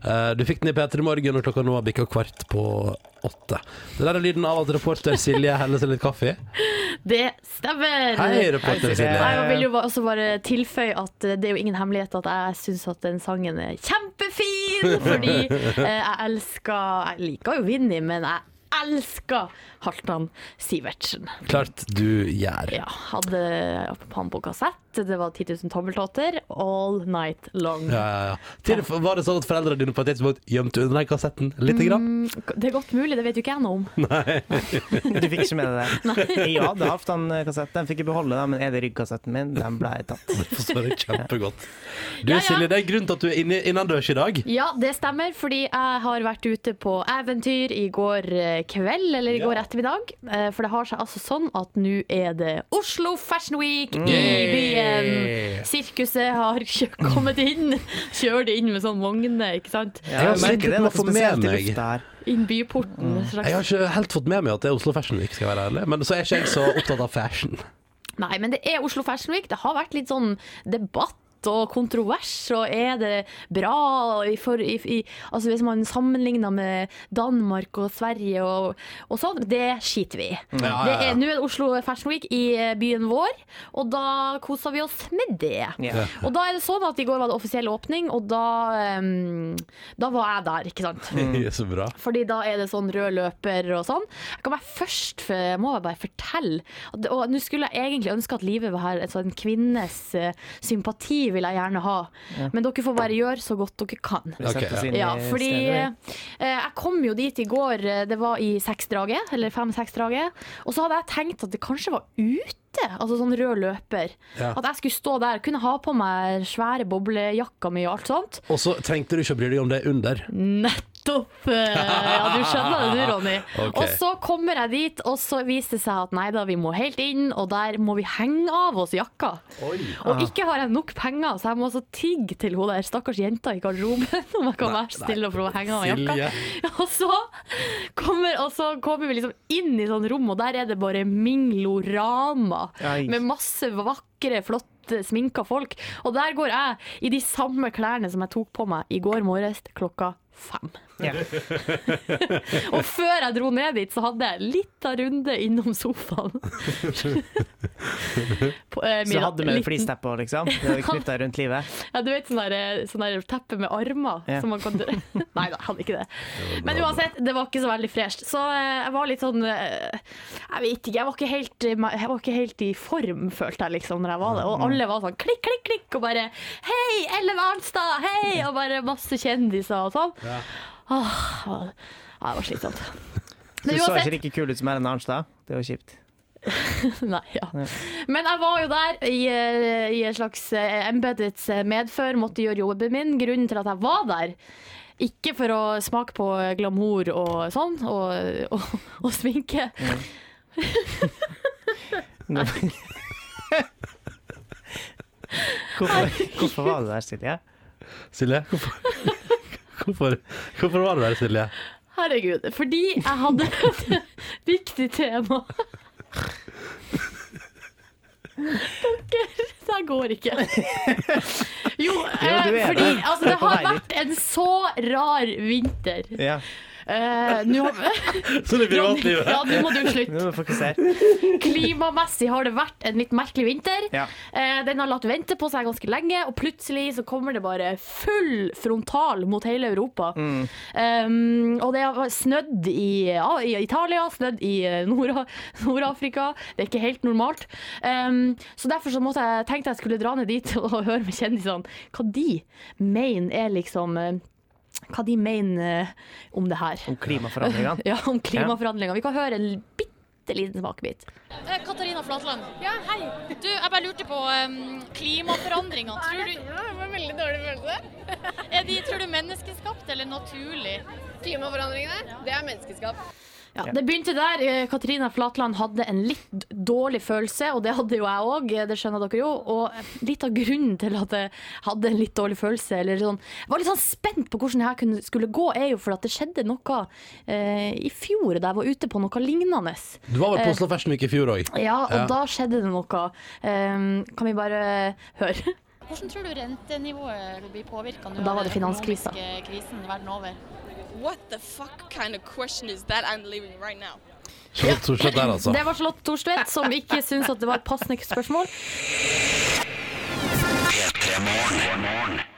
Du fikk den i P3 Morgen, og klokka nå har bikket 7:15. Det der er lyden av at reporter Silje heller seg litt kaffe. Det stemmer. Hei, reporter Silje. Jeg vil jo også bare tilføye at det er jo ingen hemmelighet at jeg synes at den sangen er kjempefin, fordi jeg liker jo Vinni, men jeg elsker Halvdan Sivertsen. Klart du gjør. Ja, hadde han på kassett. Det var 10 000 tommeltotter all night long. Ja. Var det sånn at foreldrene dine på et tidspunkt gjemte under den kassetten litt grann? Det er godt mulig, det vet jo ikke jeg noe om. Nei. Du fikk ikke med deg det? Jeg hadde hatt den kassetten, den fikk jeg beholde, men er det ryggkassetten min? Den ble tatt. Det forstår jeg kjempegodt. Du Silje, det er grunnen til at du er innendørs i dag. Ja, det stemmer, fordi jeg har vært ute på eventyr i går kveld, eller i går ettermiddag. For det har seg altså sånn at nå er det Oslo Fashion Week i byen. Sirkuset har kommet inn. Kjørt inn med sånn vogner, ikke sant? Ja, jeg merker det, noe spesielt i lufta her. Inn byporten. Jeg har ikke helt fått med meg at det er Oslo Fashion Week, skal jeg være ærlig. Men så er ikke jeg så opptatt av fashion. Nei, men det er Oslo Fashion Week. Det har vært litt sånn debatt og kontrovers, og er det bra altså hvis man sammenligner med Danmark og Sverige og sånn, det skiter vi. Ja. Nå er det Oslo Fashion Week i byen vår, og da koser vi oss med det. Ja. Og da er det sånn at i går var det offisiell åpning, og da var jeg der, ikke sant? Så bra. Fordi da er det sånn rød løper og sånn. Jeg må bare fortelle, og nå skulle jeg egentlig ønske at livet var her, en kvinnes sympati vil jeg gjerne ha. Ja. Men dere får bare gjøre så godt dere kan. Okay, ja, fordi jeg kom jo dit i går, det var i 6-draget, eller 5-6-draget, og så hadde jeg tenkt at det kanskje var ute, altså sånn rød løper. Ja. At jeg skulle stå der, kunne ha på meg svære boblejakker med og alt sånt. Og så trengte du ikke å bry deg om det under. Nettopp! Ja, du skjønner det du, Ronny. Okay. Og så kommer jeg dit, og så viser det seg at nei da, vi må helt inn, og der må vi henge av oss jakka. Og ikke har jeg nok penger, så jeg må også tigge til hun der stakkars jenta i garderoben om jeg kan være stille for å henge av jakka. Og så kommer vi liksom inn i sånn rom, og der er det bare Minglorama med masse vakre, flotte sminka folk. Og der går jeg i de samme klærne som jeg tok på meg i går morges klokka 5. Ja. Og før jeg dro ned dit så hadde jeg litt av runde innom sofaen. Så hadde vi flisteppe liksom? Det var knyttet rundt livet? Ja, du vet sånn der teppe med armer som man kan... Nei da, hadde ikke det. Men uansett, det var ikke så veldig fresht. Så jeg var litt sånn, jeg vet ikke, jeg var ikke helt i form, følte jeg liksom når jeg var det. Og alle var sånn klikk, klikk, klikk, og bare hei, Ellen Arnstad, hei, og bare masse kjendiser og sånn. Ja. Det var slitsomt. Du så ikke like kul ut som Ellen Arnstad. Det var kjipt. Nei, ja. Men jeg var jo der i en slags embedets medfør, måtte gjøre jobben min. Grunnen til at jeg var der, ikke for å smake på glamour og sånn, og sminke. Hvorfor var du der, Silje? Silje, hvorfor var du der, Silje? Herregud, fordi jeg hadde et viktig tema. Det går ikke. Jo, fordi altså, det har vært en så rar vinter. Ja. Så det privatlivet. Ja, nå må du slutte. Klimamessig har det vært en litt merkelig vinter. Den har latt vente på seg ganske lenge, og plutselig så kommer det bare full frontal mot hele Europa. Og det har snødd i Italia, snødd i Nord-Afrika. Det er ikke helt normalt. Så derfor så tenkte jeg skulle dra ned dit og høre med kjendisene hva de mener er liksom... hva de mener om det her. Om klimaforhandlingene? Ja, om klimaforhandlingene. Vi kan høre en bitteliten smakbit. Katarina Flatland. Ja, hei. Du, jeg bare lurte på klimaforandringene. Tror du... Ja, det var en veldig dårlig følelse. Tror du menneskeskapt eller naturlig? Klimaforandringene, det er menneskeskapt. Ja, det begynte der. Katarina Flatland hadde en litt dårlig følelse, og det hadde jo jeg også, det skjønner dere jo. Og litt av grunnen til at jeg hadde en litt dårlig følelse, eller sånn, jeg var litt sånn spent på hvordan det her skulle gå, er jo for at det skjedde noe i fjor, da jeg var ute på noe lignende. Du var vel på Oslo Fashion Week i fjor også? Ja, og da skjedde det noe. Kan vi bare høre? Hvordan tror du rentenivået blir påvirket nå Da av var det den finanskrisa. økonomiske krisen verden over? What the fuck kind of question is that I'm living right now? Charlotte Thorstvedt der, altså. Det var Charlotte Thorstvedt som ikke syntes at det var et passende spørsmål. P3 Morgen.